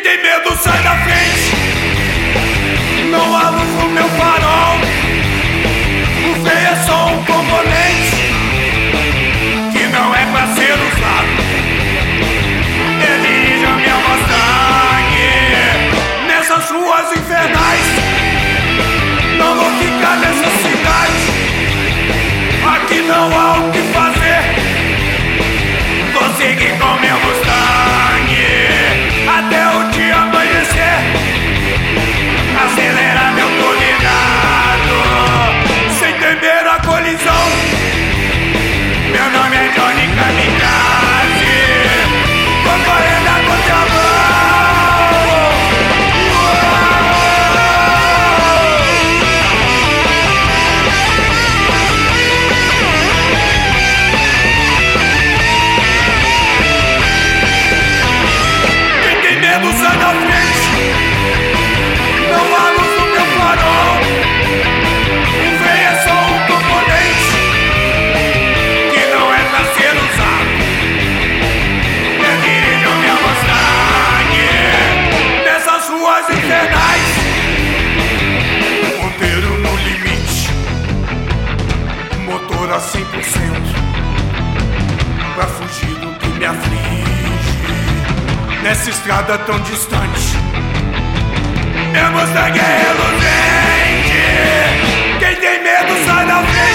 tem medo sai da frente. Não há luz no meu farol. O freio é só um componente que não é pra ser usado. Dirija minha Mustang nessas ruas infernais. Não vou ficar nessa cidade. Aqui não há o que fazer. Vou seguir com meu Mustang até o dia amanhecer. Acelerar meu turbinado sem temer a colisão. Meu nome é Johnny Kamikaze. Vou correr na contramão. Quem tem medo sai da frente. Não há luz no meu farol. O freio é só um componente que não é pra ser usado. Eu dirijo minha Mustang nessas ruas infernais. Ponteiro no limite, motor a 100%, pra fugir do que me aflige nessa estrada tão distante. Meu Mustang é reluzente. Quem tem medo sai da frente.